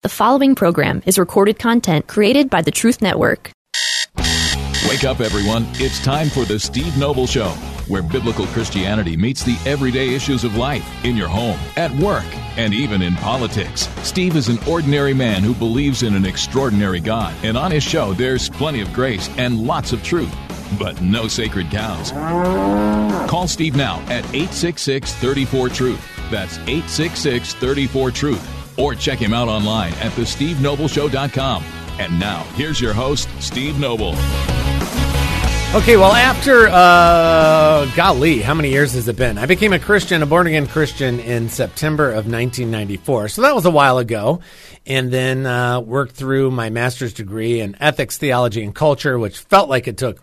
The following program is recorded content created by the Truth Network. Wake up, everyone. It's time for the Steve Noble Show, where biblical Christianity meets the everyday issues of life in your home, at work, and even in politics. Steve is an ordinary man who believes in an extraordinary God, and on his show, there's plenty of grace and lots of truth, but no sacred cows. Call Steve now at 866-34-TRUTH. That's 866-34-TRUTH. Or check him out online at thestevenobleshow.com. And now, here's your host, Steve Noble. Okay, well, after, golly, how many years has it been? I became a Christian, a born-again Christian in September of 1994. So that was a while ago. And then worked through my master's degree in ethics, theology, and culture, which felt like it took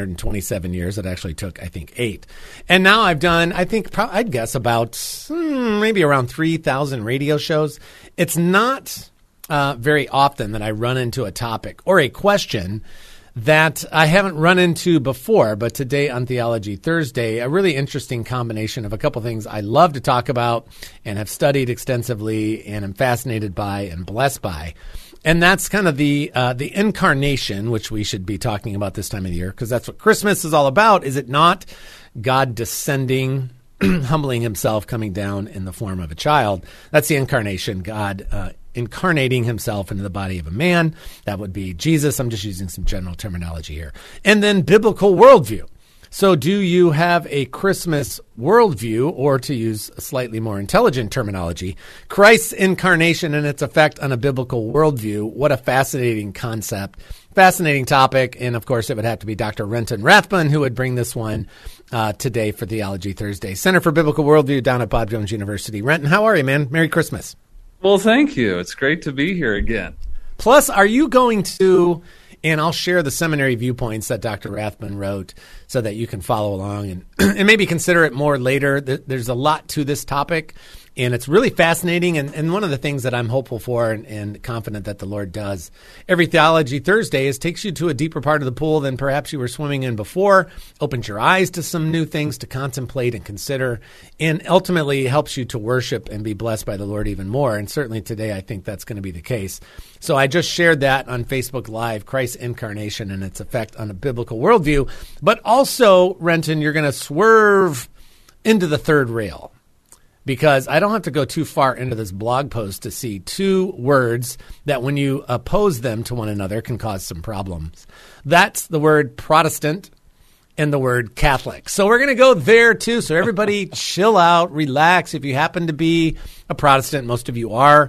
327 years. It actually took, I think, 8. And now I've done, I think, I'd guess about maybe around 3,000 radio shows. It's not very often that I run into a topic or a question that I haven't run into before, but today on Theology Thursday, a really interesting combination of a couple things I love to talk about and have studied extensively and am fascinated by and blessed by. And that's kind of the incarnation, which we should be talking about this time of the year, because that's what Christmas is all about, is it not? God descending, humbling himself, coming down in the form of a child. That's the incarnation, God incarnating himself into the body of a man. That would be Jesus. I'm just using some general terminology here. And then biblical worldview. So do you have a Christmas worldview, or to use a slightly more intelligent terminology, Christ's incarnation and its effect on a biblical worldview? What a fascinating concept, fascinating topic. And of course, it would have to be Dr. Renton Rathbun who would bring this one today for Theology Thursday. Center for Biblical Worldview down at Bob Jones University. Renton, how are you, man? Merry Christmas. Well, thank you. It's great to be here again. Plus, are you going to, and I'll share the seminary viewpoints that Dr. Rathbun wrote so that you can follow along and maybe consider it more later. There's a lot to this topic, and it's really fascinating. And one of the things that I'm hopeful for and confident that the Lord does every Theology Thursday is takes you to a deeper part of the pool than perhaps you were swimming in before, opens your eyes to some new things to contemplate and consider, and ultimately helps you to worship and be blessed by the Lord even more. And certainly today, I think that's going to be the case. So I just shared that on Facebook Live, Christ's incarnation and its effect on a biblical worldview. But also, Renton, you're going to swerve into the third rail, because I don't have to go too far into this blog post to see two words that when you oppose them to one another can cause some problems. That's the word Protestant and the word Catholic. So we're going to go there too. So everybody chill out, relax. If you happen to be a Protestant, most of you are,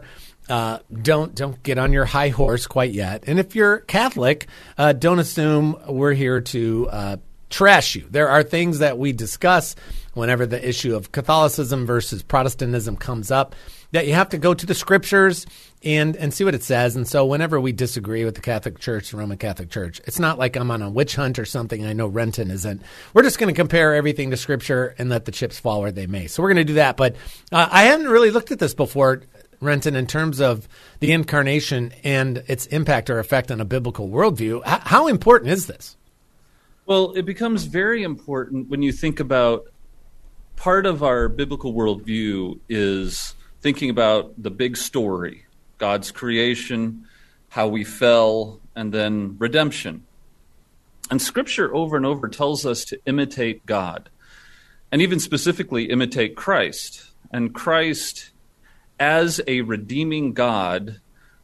don't get on your high horse quite yet. And if you're Catholic, don't assume we're here to trash you. There are things that we discuss whenever the issue of Catholicism versus Protestantism comes up that you have to go to the scriptures and see what it says. And so whenever we disagree with the Catholic Church, the Roman Catholic Church, it's not like I'm on a witch hunt or something. I know Renton isn't. We're just going to compare everything to scripture and let the chips fall where they may. So we're going to do that. But I hadn't really looked at this before, Renton, in terms of the incarnation and its impact or effect on a biblical worldview. How important is this? Well, it becomes very important when you think about part of our biblical worldview is thinking about the big story, God's creation, how we fell, and then redemption. And Scripture over and over tells us to imitate God, and even specifically imitate Christ. And Christ as a redeeming God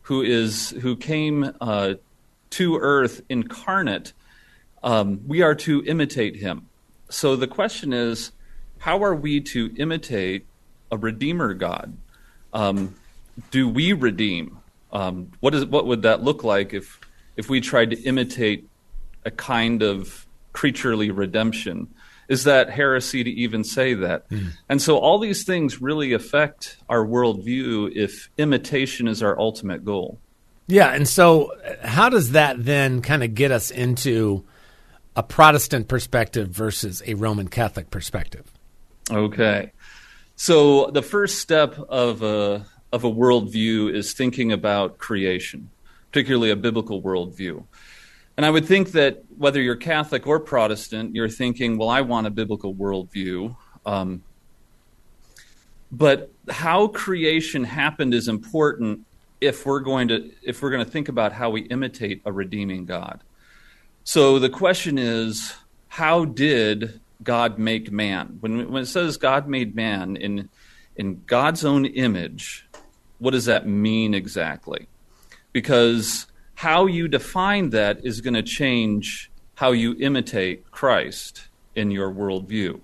who came to earth incarnate, we are to imitate him. So the question is, how are we to imitate a redeemer God? Do we redeem? What would that look like if we tried to imitate a kind of creaturely redemption? Is that heresy to even say that? And so all these things really affect our worldview if imitation is our ultimate goal. Yeah, and so how does that then kind of get us into a Protestant perspective versus a Roman Catholic perspective? Okay. So the first step of a worldview is thinking about creation, particularly a biblical worldview. And I would think that whether you're Catholic or Protestant, you're thinking, well, I want a biblical worldview. But how creation happened is important if we're going to think about how we imitate a redeeming God. So the question is, how did God make man? When it says God made man in God's own image, what does that mean exactly? Because how you define that is going to change how you imitate Christ in your worldview.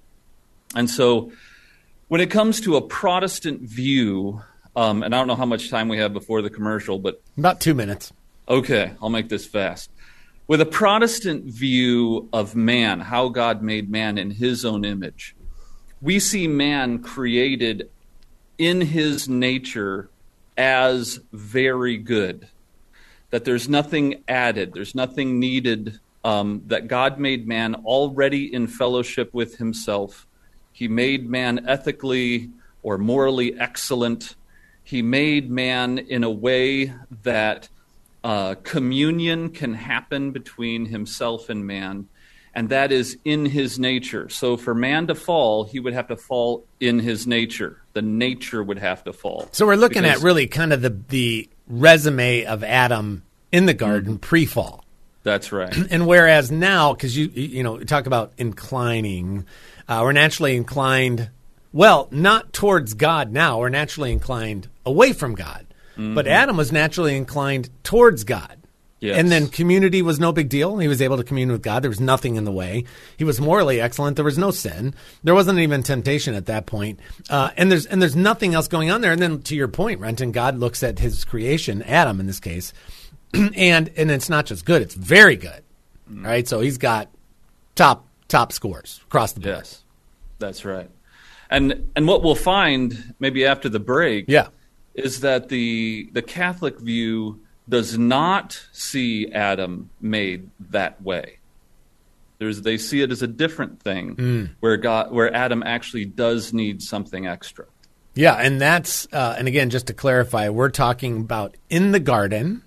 And so when it comes to a Protestant view, and I don't know how much time we have before the commercial, but... About 2 minutes. Okay, I'll make this fast. With a Protestant view of man, how God made man in his own image, we see man created in his nature as very good. That there's nothing added, there's nothing needed, that God made man already in fellowship with himself. He made man ethically or morally excellent. He made man in a way that communion can happen between himself and man, and that is in his nature. So for man to fall, he would have to fall in his nature. The nature would have to fall. So we're looking at really kind of the resume of Adam in the garden pre-fall. That's right. And whereas now, because you talk about inclining, we're naturally inclined, well, not towards God now. We're naturally inclined away from God. Mm-hmm. But Adam was naturally inclined towards God. Yes. And then community was no big deal. He was able to commune with God. There was nothing in the way. He was morally excellent. There was no sin. There wasn't even temptation at that point. And there's nothing else going on there. And then to your point, Renton, God looks at his creation, Adam in this case, and it's not just good, it's very good. Right? So he's got top scores across the board. Yes. That's right. And what we'll find maybe after the break is that the Catholic view does not see Adam made that way. They see it as a different thing where Adam actually does need something extra. Yeah, and that's and again, just to clarify, we're talking about in the garden,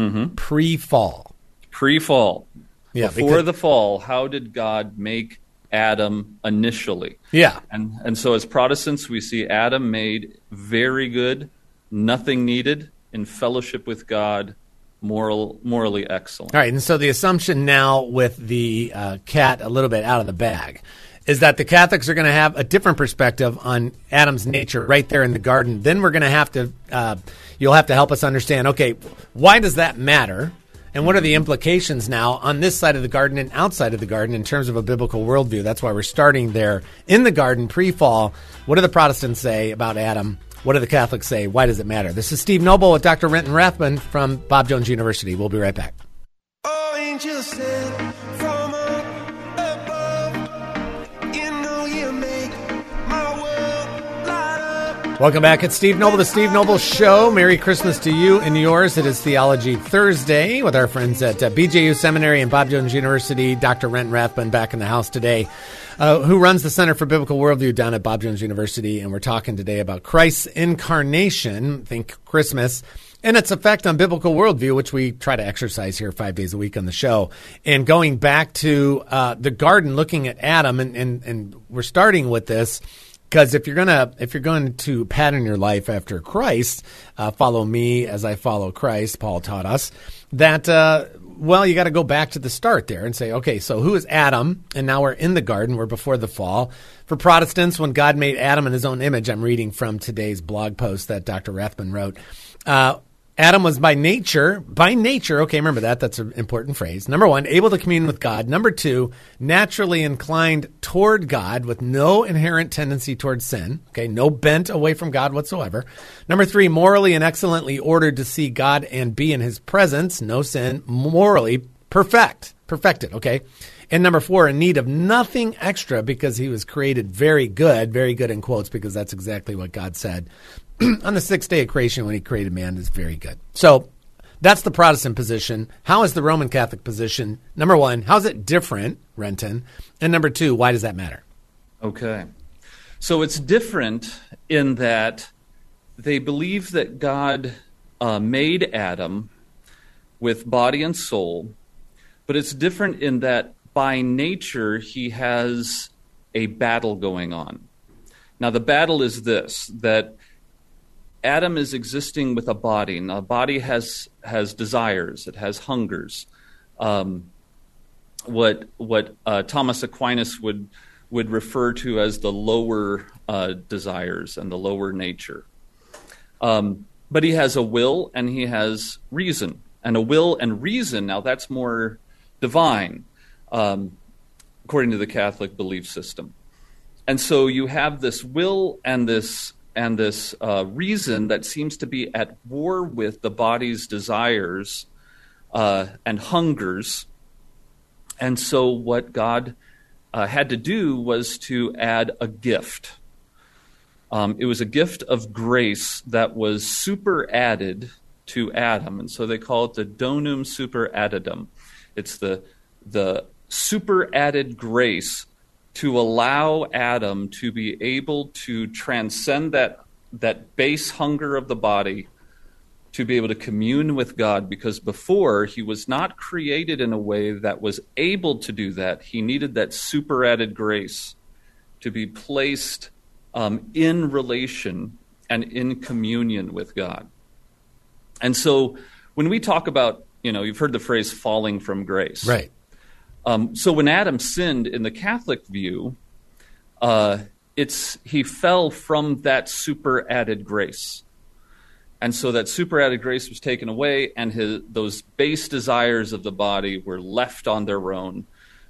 pre-fall. Pre-fall. Yeah, before the fall, how did God make Adam initially? Yeah. And so as Protestants, we see Adam made very good, nothing needed, in fellowship with God, morally excellent. All right, and so the assumption now with the cat a little bit out of the bag is that the Catholics are going to have a different perspective on Adam's nature right there in the garden. Then we're going to have to, you'll have to help us understand, okay, why does that matter? And what are the implications now on this side of the garden and outside of the garden in terms of a biblical worldview? That's why we're starting there in the garden pre-fall. What do the Protestants say about Adam? What do the Catholics say? Why does it matter? This is Steve Noble with Dr. Renton Rathbun from Bob Jones University. We'll be right back. Oh, angels sent from above, you know you make my world light up. Welcome back. It's Steve Noble, the Steve Noble Show. Merry Christmas to you and yours. It is Theology Thursday with our friends at BJU Seminary and Bob Jones University. Dr. Renton Rathbun back in the house today. Who runs the Center for Biblical Worldview down at Bob Jones University, and we're talking today about Christ's incarnation, think Christmas, and its effect on biblical worldview, which we try to exercise here 5 days a week on the show. And going back to the garden, looking at Adam, and we're starting with this because if you're going to pattern your life after Christ, follow me as I follow Christ, Paul taught us, that well, you got to go back to the start there and say, okay, so who is Adam? And now we're in the garden. We're before the fall. For Protestants, when God made Adam in his own image, I'm reading from today's blog post that Dr. Rathbun wrote. Adam was by nature, okay, remember that. That's an important phrase. Number one, able to commune with God. Number two, naturally inclined toward God with no inherent tendency towards sin. Okay, no bent away from God whatsoever. Number three, morally and excellently ordered to see God and be in his presence. No sin, morally perfected, okay? And number four, in need of nothing extra because he was created very good in quotes, because that's exactly what God said. On the sixth day of creation when he created man is very good. So that's the Protestant position. How is the Roman Catholic position? Number one, how is it different, Renton? And number two, why does that matter? Okay. So it's different in that they believe that God made Adam with body and soul, but it's different in that by nature he has a battle going on. Now the battle is this, that Adam is existing with a body. Now, a body has desires. It has hungers. What Thomas Aquinas would refer to as the lower desires and the lower nature. But he has a will and he has reason. And a will and reason, now that's more divine, according to the Catholic belief system. And so you have this will and this reason that seems to be at war with the body's desires and hungers. And so what God had to do was to add a gift. It was a gift of grace that was superadded to Adam, and so they call it the donum superaddendum. It's the superadded grace to allow Adam to be able to transcend that base hunger of the body, to be able to commune with God, because before he was not created in a way that was able to do that. He needed that superadded grace to be placed in relation and in communion with God. And so when we talk about, you've heard the phrase falling from grace. Right. So when Adam sinned in the Catholic view, he fell from that superadded grace. And so that superadded grace was taken away, and those base desires of the body were left on their own.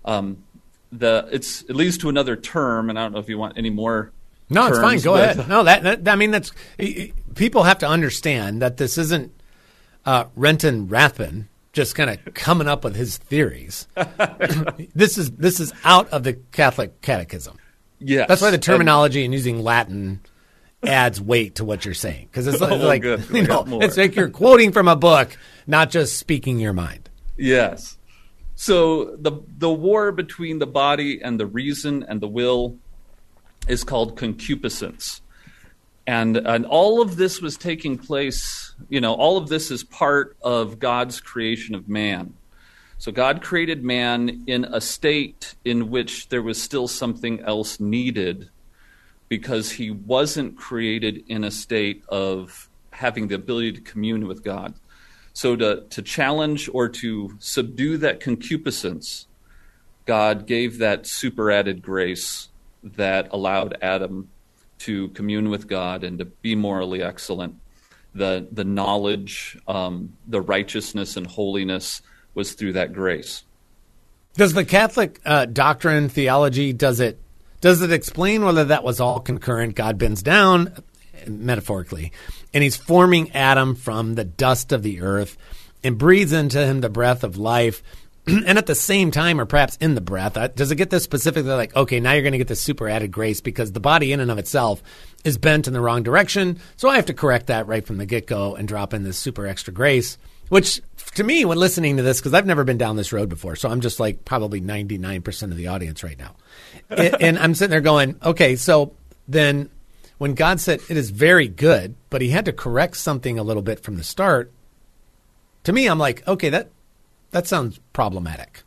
It leads to another term, and I don't know if you want any more. No, terms, it's fine. Go ahead. No, that's people have to understand that this isn't Renton Rathbun just kind of coming up with his theories. This is out of the Catholic Catechism. Yes. That's why the terminology and using Latin adds weight to what you're saying, because it's like good. It's like you're quoting from a book, not just speaking your mind. Yes. So the war between the body and the reason and the will is called concupiscence. And all of this was taking place, all of this is part of God's creation of man. So God created man in a state in which there was still something else needed, because he wasn't created in a state of having the ability to commune with God. So to challenge or to subdue that concupiscence, God gave that superadded grace that allowed Adam to commune with God and to be morally excellent. The knowledge, the righteousness and holiness was through that grace. Does the Catholic doctrine, theology, does it explain whether that was all concurrent? God bends down, metaphorically, and he's forming Adam from the dust of the earth and breathes into him the breath of life. And at the same time, or perhaps in the breath, does it get this specifically like, okay, now you're going to get this super added grace because the body in and of itself is bent in the wrong direction. So I have to correct that right from the get-go and drop in this super extra grace, which to me, when listening to this, because I've never been down this road before, so I'm just like probably 99% of the audience right now. And I'm sitting there going, okay, so then when God said it is very good, but he had to correct something a little bit from the start, to me, I'm like, okay, that sounds problematic.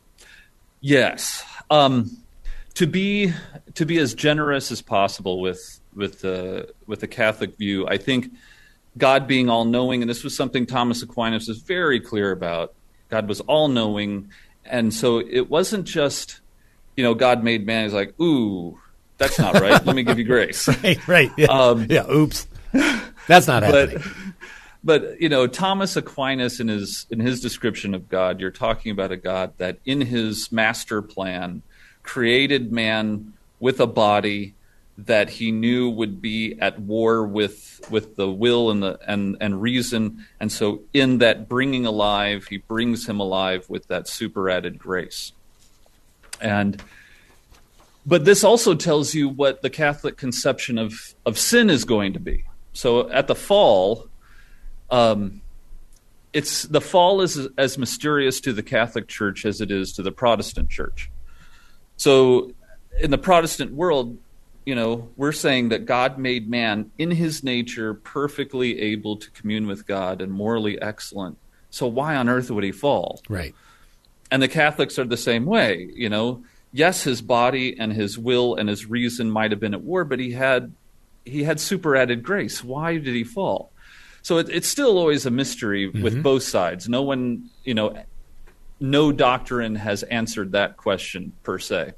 Yes. To be as generous as possible with the Catholic view, I think God being all-knowing, and this was something Thomas Aquinas was very clear about, God was all-knowing, and so it wasn't just, God made man, he's like, ooh, that's not right, let me give you grace. Right. Yeah. Oops. That's not happening. But Thomas Aquinas in his description of God, you're talking about a God that in his master plan created man with a body that he knew would be at war with the will and reason, and so in that bringing alive, he brings him alive with that superadded grace. But this also tells you what the Catholic conception of sin is going to be. So at the fall, the fall is as mysterious to the Catholic Church as it is to the Protestant Church. So in the Protestant world, we're saying that God made man in his nature perfectly able to commune with God and morally excellent. So why on earth would he fall? Right. And the Catholics are the same way. Yes, his body and his will and his reason might have been at war, but he had he had superadded grace. Why did he fall? So it's still always a mystery with both sides. No one, no doctrine has answered that question per se.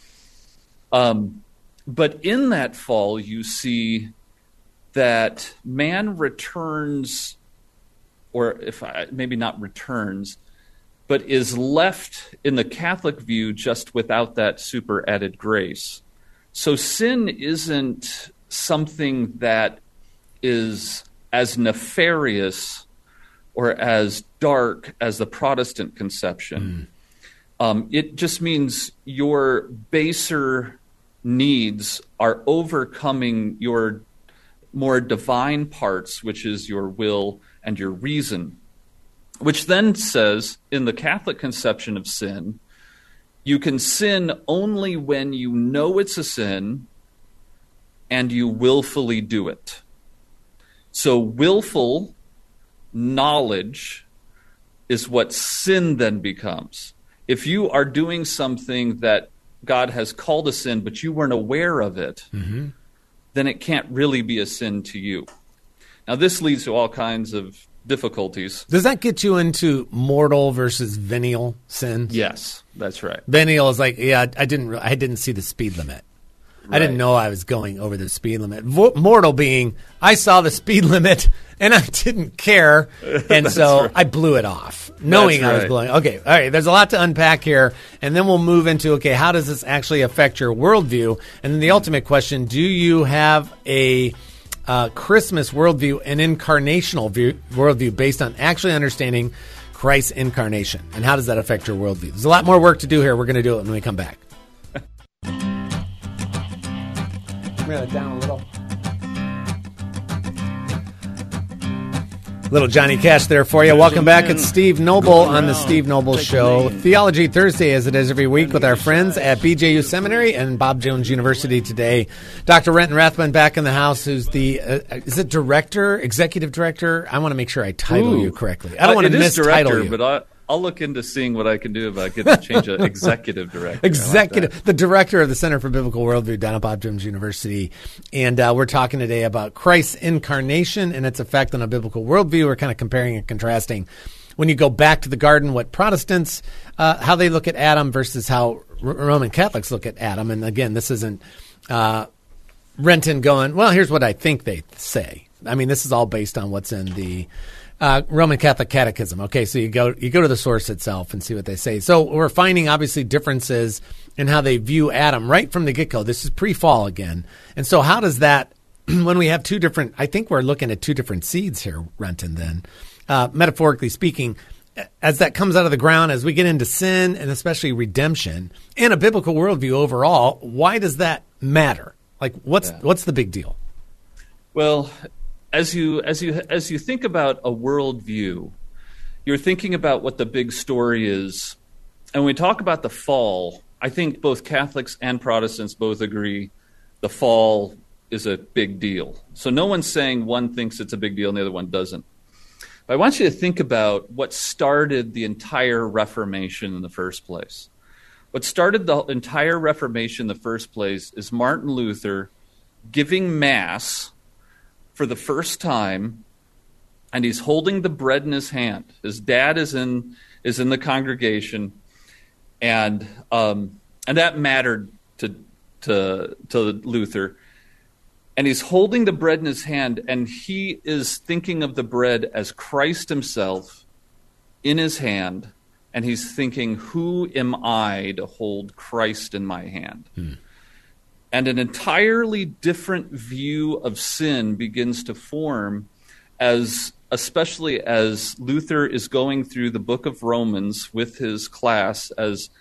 But in that fall, you see that man returns, or maybe not returns, but is left in the Catholic view just without that superadded grace. So sin isn't something that is as nefarious or as dark as the Protestant conception. It just means your baser needs are overcoming your more divine parts, which is your will and your reason, which then says in the Catholic conception of sin, you can sin only when you know it's a sin and you willfully do it. So willful knowledge is what sin then becomes. If you are doing something that God has called a sin, but you weren't aware of it, then it can't really be a sin to you. Now, this leads to all kinds of difficulties. Does that get you into mortal versus venial sins? Yes, that's right. Venial is like, I didn't see the speed limit. Right. I didn't know I was going over the speed limit. Mortal being, I saw the speed limit and I didn't care, and so right. I blew it off, knowing I was blowing. Okay, all right, there's a lot to unpack here, and then we'll move into, okay, how does this actually affect your worldview? And then the ultimate question, do you have a Christmas worldview, an incarnational worldview based on actually understanding Christ's incarnation? And how does that affect your worldview? There's a lot more work to do here. We're going to do it when we come back. Bring it down a little. Little Johnny Cash there for you. Welcome back. It's Steve Noble on the Steve Noble Show. Theology Thursday, as it is every week, with our friends at BJU Seminary and Bob Jones University today. Dr. Renton Rathbun back in the house, who's the, is it director, executive director? I want to make sure I title you correctly. I don't want to mistitle you. But I'll look into seeing what I can do if I get to change an executive director. Executive, the director of the Center for Biblical Worldview down at Bob Jones University. And we're talking today about Christ's incarnation and its effect on a biblical worldview. We're kind of comparing and contrasting. When you go back to the garden, what Protestants, how they look at Adam versus how Roman Catholics look at Adam. And again, this isn't Renton going, well, here's what I think they say. I mean, this is all based on what's in the Roman Catholic Catechism. Okay, so you go to the source itself and see what they say. So we're finding obviously differences in how they view Adam right from the get-go. This is pre-fall again. And so how does that, when we have two different, I think we're looking at two different seeds here, Renton, then, metaphorically speaking, as that comes out of the ground, as we get into sin and especially redemption and a biblical worldview overall, why does that matter? Like, what's the big deal? Well, As you think about a worldview, you're thinking about what the big story is. And when we talk about the fall, I think both Catholics and Protestants both agree the fall is a big deal. So no one's saying one thinks it's a big deal and the other one doesn't. But I want you to think about what started the entire Reformation in the first place. What started the entire Reformation in the first place is Martin Luther giving Mass for the first time, and he's holding the bread in his hand. His dad is in the congregation, and that mattered to Luther. And he's holding the bread in his hand, and he is thinking of the bread as Christ himself in his hand, and he's thinking, who am I to hold Christ in my hand? And an entirely different view of sin begins to form, especially as Luther is going through the book of Romans with his class as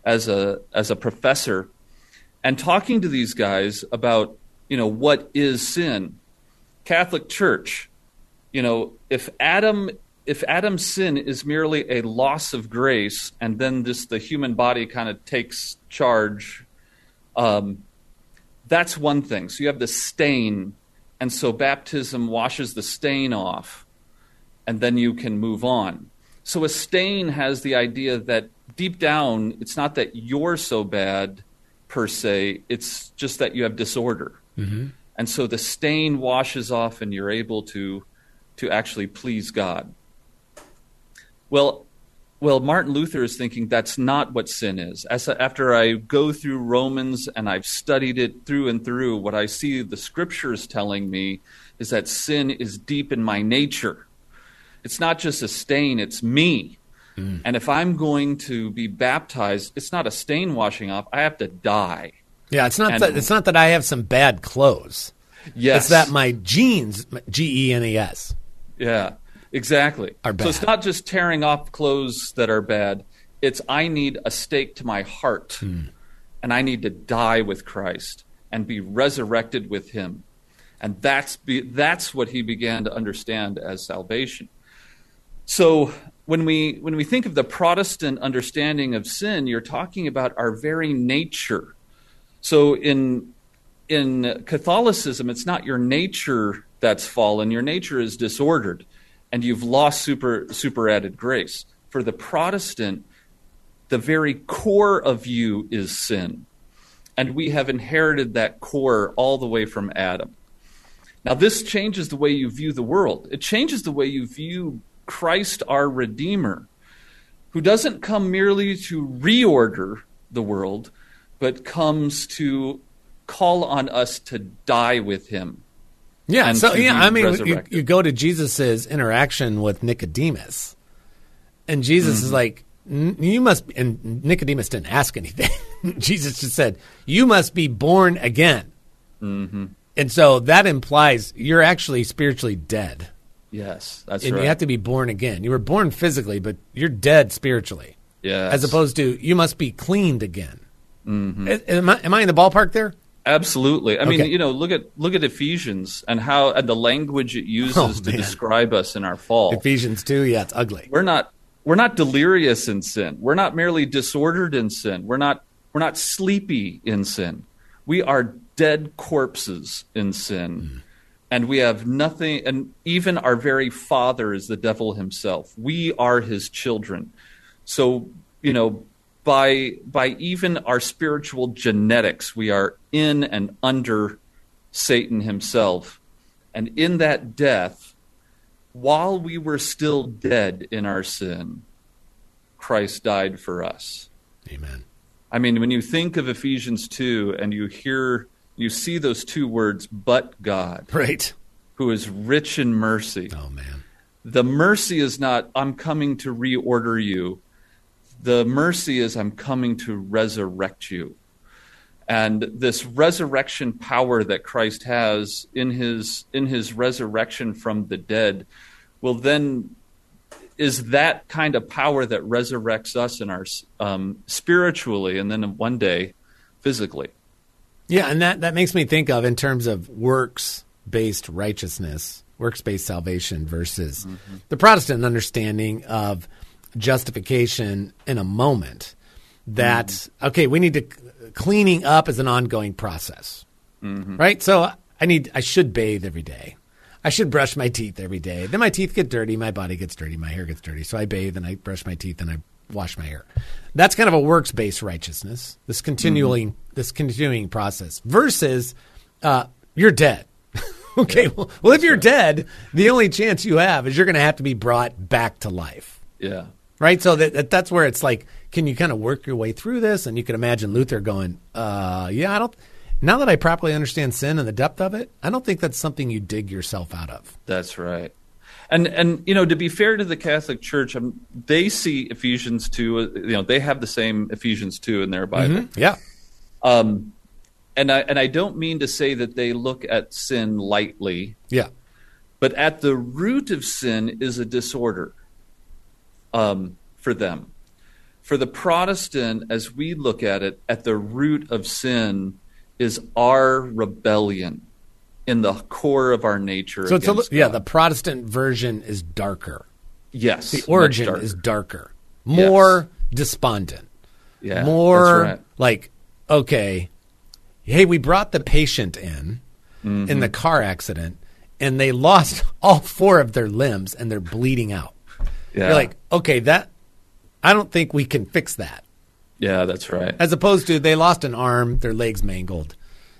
a professor, and talking to these guys about, what is sin? Catholic Church, if Adam's sin is merely a loss of grace, and then the human body kind of takes charge, that's one thing. So you have the stain, and so baptism washes the stain off, and then you can move on. So a stain has the idea that deep down, it's not that you're so bad per se, it's just that you have disorder. And so the stain washes off and you're able to actually please God. Well, Martin Luther is thinking that's not what sin is. After I go through Romans and I've studied it through and through, what I see the scriptures telling me is that sin is deep in my nature. It's not just a stain, it's me. And if I'm going to be baptized, it's not a stain washing off. I have to die. Yeah, it's not that I have some bad clothes. Yes. It's that my genes, Genes. Yeah, exactly. Are bad. So it's not just tearing off clothes that are bad. It's I need a stake to my heart, and I need to die with Christ and be resurrected with him. And that's what he began to understand as salvation. So when we think of the Protestant understanding of sin, you're talking about our very nature. So in Catholicism, it's not your nature that's fallen. Your nature is disordered, and you've lost superadded grace. For the Protestant, the very core of you is sin, and we have inherited that core all the way from Adam. Now, this changes the way you view the world. It changes the way you view Christ, our Redeemer, who doesn't come merely to reorder the world, but comes to call on us to die with him. Yeah, and so to be I mean, resurrected. you go to Jesus's interaction with Nicodemus, and Jesus is like, "You must," and Nicodemus didn't ask anything. Jesus just said, "You must be born again." Mm-hmm. And so that implies you're actually spiritually dead. Yes, that's And right. you have to be born again. You were born physically, but you're dead spiritually. Yes. As opposed to you must be cleaned again. Mm-hmm. Am I in the ballpark there? Absolutely. I mean, Okay. look at Ephesians and the language it uses to man. describe us in our fall. Ephesians 2, yeah, it's ugly. We're not delirious in sin. We're not merely disordered in sin. We're not sleepy in sin. We are dead corpses in sin. And we have nothing, and even our very father is the devil himself. We are his children. So, by even our spiritual genetics, we are in and under Satan himself. And in that death, while we were still dead in our sin, Christ died for us. Amen. I mean, when you think of Ephesians 2 and you see those two words, but God, Right. who is rich in mercy. Oh, man. The mercy is not, I'm coming to reorder you. The mercy is, I'm coming to resurrect you. And this resurrection power that Christ has in his resurrection from the dead is that kind of power that resurrects us in our spiritually and then one day physically. Yeah, and that makes me think of, in terms of works-based righteousness, works-based salvation versus the Protestant understanding of justification in a moment, that, okay, we need to, cleaning up is an ongoing process, right? So I should bathe every day. I should brush my teeth every day. Then my teeth get dirty, my body gets dirty, my hair gets dirty. So I bathe and I brush my teeth and I wash my hair. That's kind of a works-based righteousness, this continuing process, versus you're dead. Okay, well, if you're dead, the only chance you have is you're going to have to be brought back to life. Yeah. Right? So that's where it's like, can you kind of work your way through this? And you can imagine Luther going, now that I properly understand sin and the depth of it, I don't think that's something you dig yourself out of. That's right. And to be fair to the Catholic Church, they see Ephesians 2, they have the same Ephesians 2 in their Bible. Mm-hmm. Yeah. And I don't mean to say that they look at sin lightly. Yeah. But at the root of sin is a disorder for them. For the Protestant, as we look at it, at the root of sin is our rebellion in the core of our nature. So against yeah, God. the Protestant version is darker. Yes. The origin much is darker, more despondent, Yeah, more that's right. like, okay, hey, we brought the patient in the car accident, and they lost all 4 of their limbs, and they're bleeding out. Yeah. You're like, okay, I don't think we can fix that. Yeah, that's right. As opposed to they lost an arm, their legs mangled,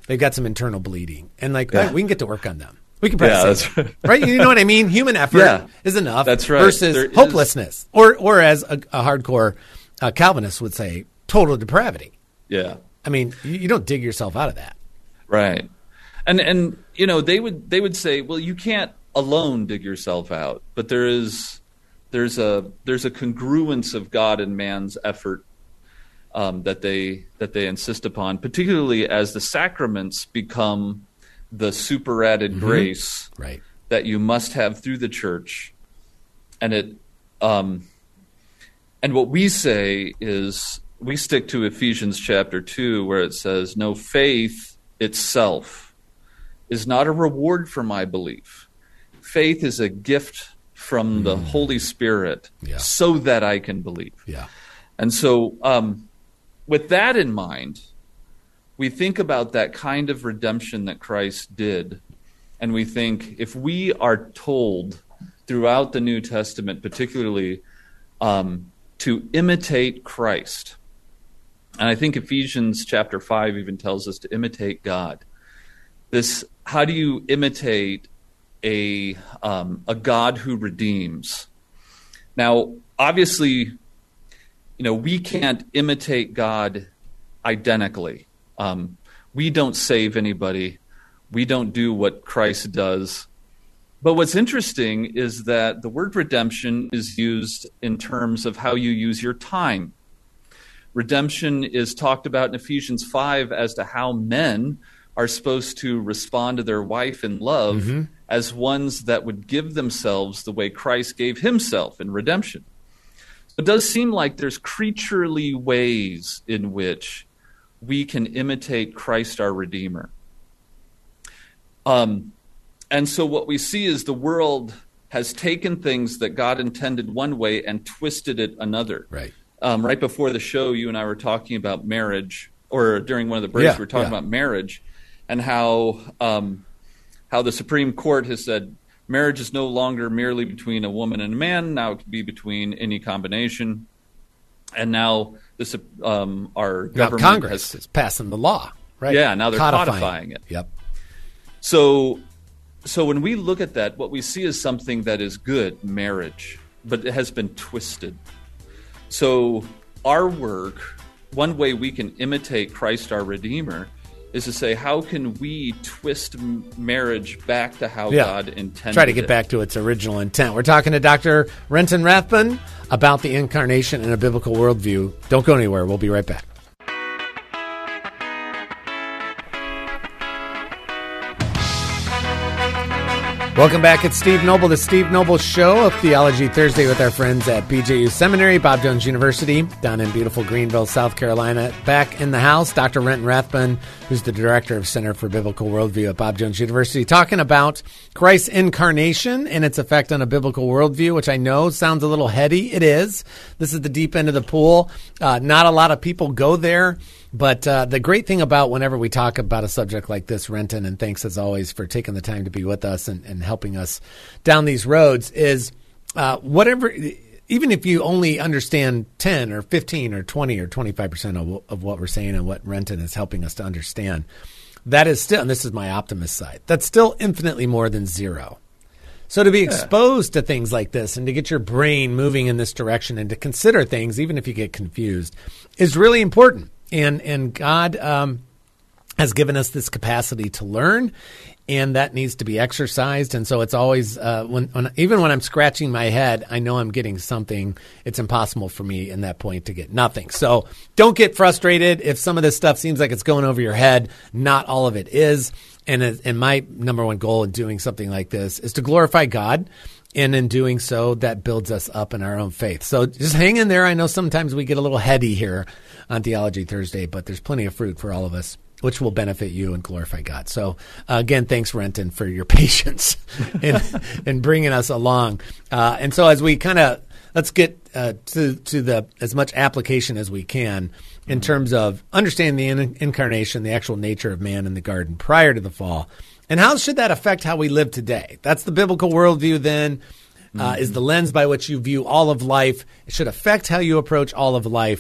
they've got some internal bleeding, and like Yeah. right, we can get to work on them. We can probably Yeah, say that's that, right. You know what I mean? Human effort Yeah. is enough. That's right. Versus There is- hopelessness, or as a hardcore Calvinist would say, total depravity. Yeah. I mean, you don't dig yourself out of that. Right. And you know, they would say, well, you can't alone dig yourself out, but there's a congruence of God and man's effort that they insist upon, particularly as the sacraments become the super added grace Right. that you must have through the church. And and what we say is we stick to Ephesians chapter 2, where it says, no, faith itself is not a reward for my belief. Faith is a gift from the Holy Spirit so that I can believe. Yeah. And so with that in mind, we think about that kind of redemption that Christ did, and we think if we are told throughout the New Testament, particularly to imitate Christ, and I think Ephesians chapter 5 even tells us to imitate God. How do you imitate a God who redeems? Now, obviously, we can't imitate God identically. We don't save anybody. We don't do what Christ does. But what's interesting is that the word redemption is used in terms of how you use your time. Redemption is talked about in Ephesians 5 as to how men are supposed to respond to their wife in love as ones that would give themselves the way Christ gave himself in redemption. It does seem like there's creaturely ways in which we can imitate Christ our Redeemer. And so what we see is the world has taken things that God intended one way and twisted it another. Right. Right before the show, you and I were talking about marriage, or during one of the breaks, we were talking about marriage and how the Supreme Court has said marriage is no longer merely between a woman and a man. Now it can be between any combination. And now our government Congress is passing the law, right? Yeah, now they're codifying it. Yep. So when we look at that, what we see is something that is good, marriage, but it has been twisted. So our work, one way we can imitate Christ our Redeemer, is to say, how can we twist marriage back to how God intended it? Try to get back to its original intent. We're talking to Dr. Renton Rathbun about the incarnation in a biblical worldview. Don't go anywhere. We'll be right back. Welcome back. It's Steve Noble, the Steve Noble Show of Theology Thursday with our friends at BJU Seminary, Bob Jones University, down in beautiful Greenville, South Carolina. Back in the house, Dr. Renton Rathbun, who's the director of Center for Biblical Worldview at Bob Jones University, talking about Christ's incarnation and its effect on a biblical worldview, which I know sounds a little heady. It is. This is the deep end of the pool. Not a lot of people go there. But the great thing about whenever we talk about a subject like this, Renton, and thanks as always for taking the time to be with us and helping us down these roads, is whatever, even if you only understand 10 or 15 or 20 or 25% of what we're saying and what Renton is helping us to understand, that is still, and this is my optimist side, that's still infinitely more than zero. So to be exposed to things like this and to get your brain moving in this direction and to consider things, even if you get confused, is really important. And God has given us this capacity to learn, and that needs to be exercised. And so it's always even when I'm scratching my head, I know I'm getting something. It's impossible for me in that point to get nothing. So don't get frustrated if some of this stuff seems like it's going over your head. Not all of it is. And my number one goal in doing something like this is to glorify God. And in doing so, that builds us up in our own faith. So just hang in there. I know sometimes we get a little heady here on Theology Thursday, but there's plenty of fruit for all of us, which will benefit you and glorify God. So again, thanks, Renton, for your patience in bringing us along. And so as we let's get to the as much application as we can in terms of understanding the incarnation, the actual nature of man in the garden prior to the fall. And how should that affect how we live today? That's the biblical worldview then, is the lens by which you view all of life. It should affect how you approach all of life.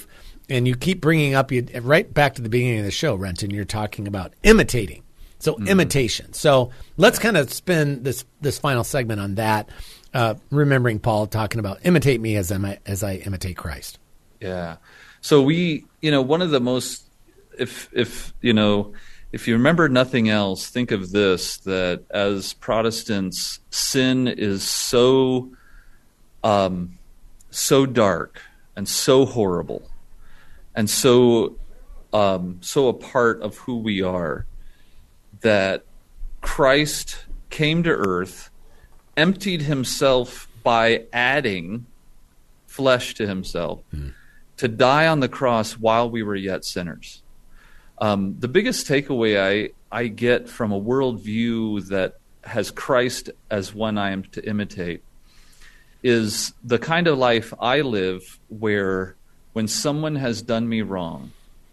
And you keep bringing up, right back to the beginning of the show, Renton, you're talking about imitating. So imitation. So let's kind of spin this final segment on that, remembering Paul talking about imitate me as I imitate Christ. Yeah. So one of the most, if you remember nothing else, think of this, that as Protestants, sin is so dark and so horrible and so a part of who we are, that Christ came to earth, emptied himself by adding flesh to himself to die on the cross while we were yet sinners. The biggest takeaway I get from a worldview that has Christ as one I am to imitate is the kind of life I live where when someone has done me wrong,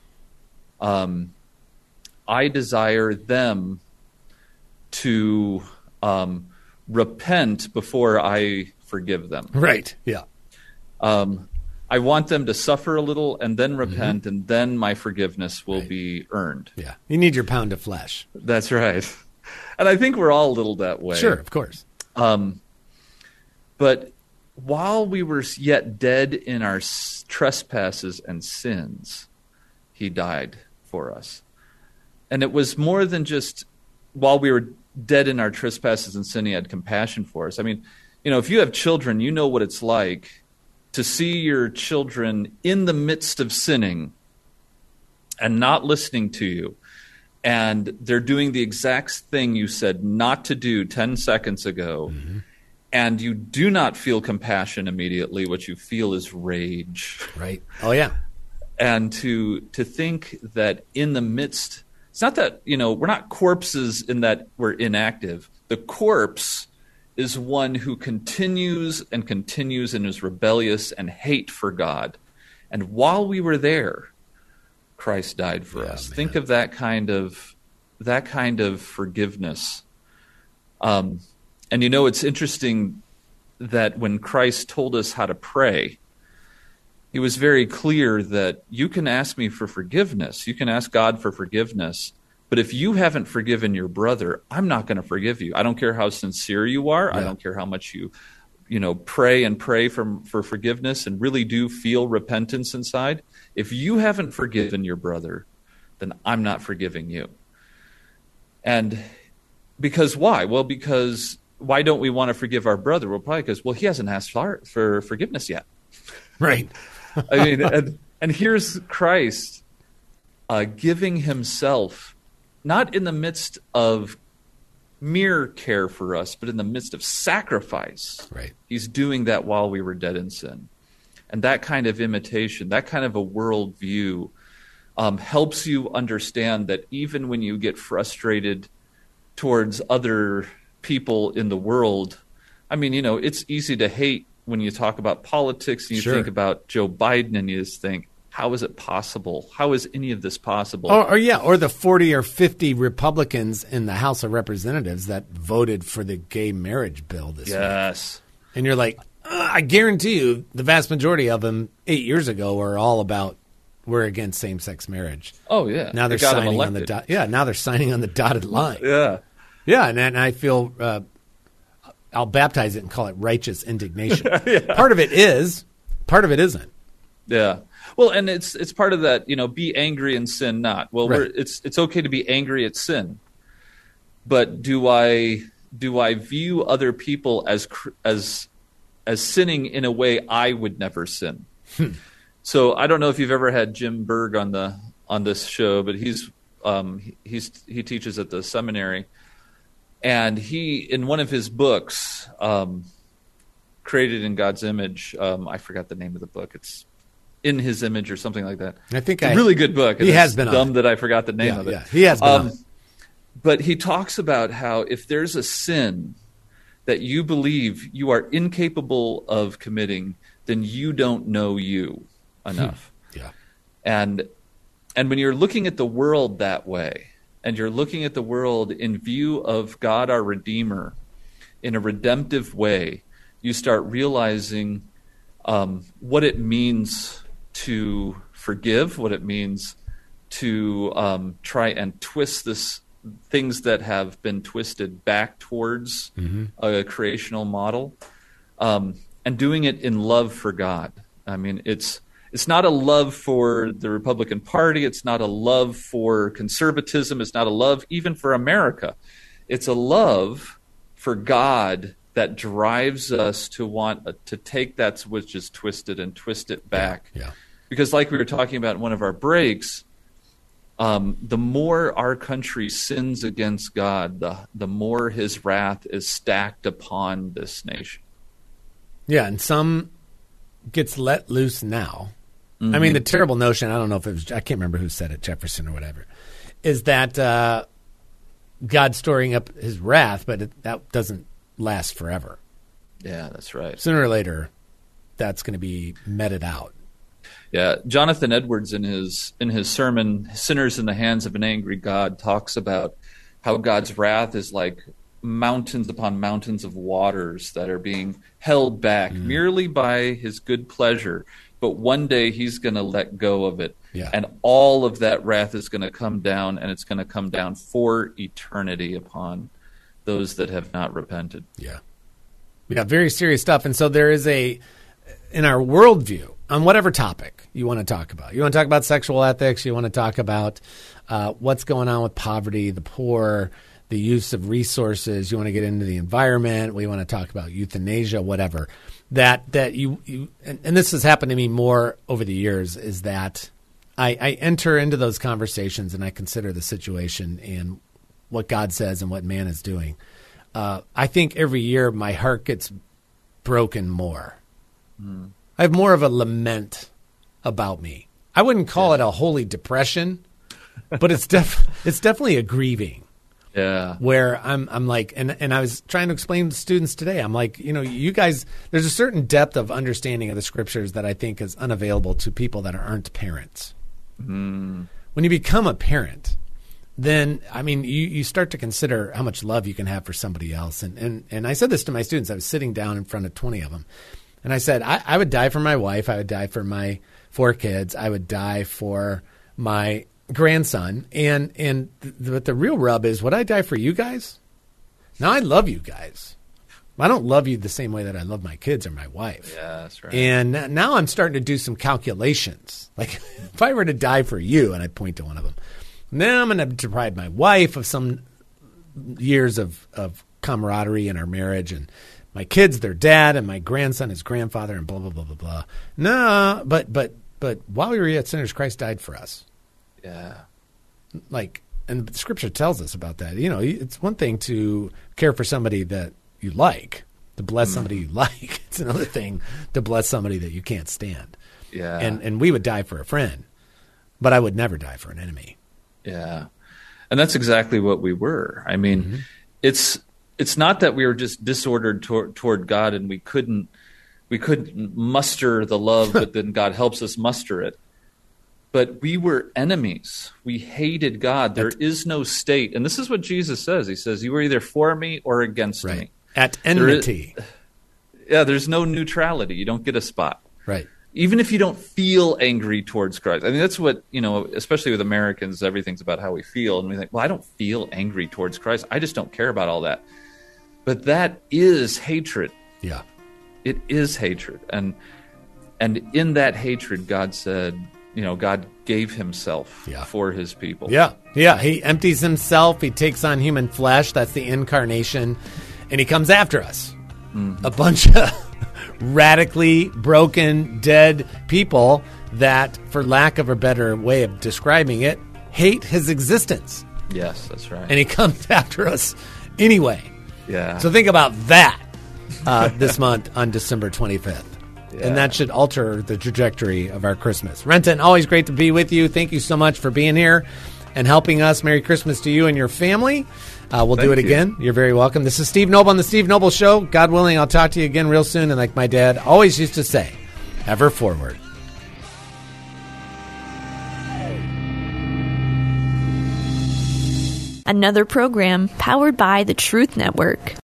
I desire them to repent before I forgive them. Right, yeah. I want them to suffer a little and then repent, and then my forgiveness will be earned. Yeah, you need your pound of flesh. That's right. And I think we're all a little that way. Sure, of course. But while we were yet dead in our trespasses and sins, he died for us. And it was more than just while we were dead in our trespasses and sin, he had compassion for us. I mean, if you have children, you know what it's like to see your children in the midst of sinning and not listening to you. And they're doing the exact thing you said not to do 10 seconds ago. Mm-hmm. And you do not feel compassion immediately. What you feel is rage. Right. Oh, yeah. And to think that in the midst, it's not that, we're not corpses in that we're inactive. The corpse is one who continues and is rebellious and hate for God. And while we were there, Christ died for us. Man. Think of that kind of forgiveness. And it's interesting that when Christ told us how to pray, he was very clear that you can ask me for forgiveness. You can ask God for forgiveness. But if you haven't forgiven your brother, I'm not going to forgive you. I don't care how sincere you are. Yeah. I don't care how much you pray for forgiveness and really do feel repentance inside. If you haven't forgiven your brother, then I'm not forgiving you. And because why? Well, because why don't we want to forgive our brother? Well, probably because, he hasn't asked for forgiveness yet. Right. I mean, and here's Christ giving himself, not in the midst of mere care for us, but in the midst of sacrifice. Right. He's doing that while we were dead in sin. And that kind of imitation, that kind of a worldview helps you understand that even when you get frustrated towards other people in the world, I mean, it's easy to hate when you talk about politics and you think about Joe Biden and you just think, how is it possible? How is any of this possible? Or the 40 or 50 Republicans in the House of Representatives that voted for the gay marriage bill this week. And you're like, I guarantee you the vast majority of them 8 years ago were against same-sex marriage. Oh, yeah. Now they're signing on the now they're signing on the dotted line. Yeah. Yeah, and I feel I'll baptize it and call it righteous indignation. Yeah. Part of it is, part of it isn't. Yeah. Well, and it's part of that, be angry and sin not. Well, right. It's okay to be angry at sin, but do I view other people as sinning in a way I would never sin? So I don't know if you've ever had Jim Berg on this show, but he teaches at the seminary, and he, in one of his books, Created in God's Image, I forgot the name of the book. It's In His Image or something like that. I think a really good book. He has been dumb that I forgot the name of it. Yeah, he has been on. But he talks about how if there's a sin that you believe you are incapable of committing, then you don't know you enough. Yeah. And when you're looking at the world that way, and you're looking at the world in view of God our Redeemer in a redemptive way, you start realizing what it means to forgive, what it means to try and twist things that have been twisted back towards a creational model, and doing it in love for God. I mean, it's not a love for the Republican Party. It's not a love for conservatism. It's not a love even for America. It's a love for God that drives us to want to take that which is twisted and twist it back. Yeah. Because like we were talking about in one of our breaks, the more our country sins against God, the more his wrath is stacked upon this nation. Yeah, and some gets let loose now. I mean, the terrible notion, I don't know if it was, I can't remember who said it, Jefferson or whatever, is that God's storing up his wrath, but that doesn't last forever. Yeah, that's right. Sooner or later, that's going to be meted out. Yeah, Jonathan Edwards in his sermon, Sinners in the Hands of an Angry God, talks about how God's wrath is like mountains upon mountains of waters that are being held back merely by his good pleasure. But one day he's going to let go of it. Yeah. And all of that wrath is going to come down, and it's going to come down for eternity upon those that have not repented. Yeah. We got very serious stuff. And so there is in our worldview, on whatever topic you want to talk about. You want to talk about sexual ethics. You want to talk about what's going on with poverty, the poor, the use of resources. You want to get into the environment. We want to talk about euthanasia, whatever. That you and this has happened to me more over the years, is that I enter into those conversations and I consider the situation and what God says and what man is doing. I think every year my heart gets broken more. I have more of a lament about me. I wouldn't call it a holy depression, but it's definitely a grieving. Yeah. Where I'm like, and I was trying to explain to students today, I'm like, you guys, there's a certain depth of understanding of the scriptures that I think is unavailable to people that aren't parents. When you become a parent, then, I mean, you start to consider how much love you can have for somebody else. And I said this to my students. I was sitting down in front of 20 of them. And I said, I would die for my wife. I would die for my 4 kids. I would die for my grandson. But the real rub is, would I die for you guys? Now, I love you guys. I don't love you the same way that I love my kids or my wife. Yeah, that's right. And now I'm starting to do some calculations. Like, if I were to die for you, and I point to one of them, now I'm going to deprive my wife of some years of camaraderie in our marriage, and my kids, their dad, and my grandson, his grandfather, and blah, blah, blah, blah, blah. No, but while we were yet sinners, Christ died for us. Yeah. Like, and the scripture tells us about that. It's one thing to care for somebody that you like, to bless somebody you like. It's another thing to bless somebody that you can't stand. Yeah. And we would die for a friend, but I would never die for an enemy. Yeah. And that's exactly what we were. I mean, it's not that we were just disordered toward God and we couldn't muster the love, but then God helps us muster it. But we were enemies. We hated God. There is no state. And this is what Jesus says. He says, you were either for me or against me. At enmity. There's no neutrality. You don't get a spot. Right. Even if you don't feel angry towards Christ. I mean, that's what, especially with Americans, everything's about how we feel. And we think, well, I don't feel angry towards Christ. I just don't care about all that. But that is hatred. Yeah. It is hatred. And in that hatred, God said, God gave himself for his people. Yeah. Yeah. He empties himself. He takes on human flesh. That's the incarnation. And he comes after us. A bunch of radically broken, dead people that, for lack of a better way of describing it, hate his existence. Yes, that's right. And he comes after us anyway. Yeah. So think about that this month on December 25th. Yeah. And that should alter the trajectory of our Christmas. Renton, always great to be with you. Thank you so much for being here and helping us. Merry Christmas to you and your family. We'll do it again. You're very welcome. This is Steve Noble on The Steve Noble Show. God willing, I'll talk to you again real soon. And like my dad always used to say, ever forward. Another program powered by the Truth Network.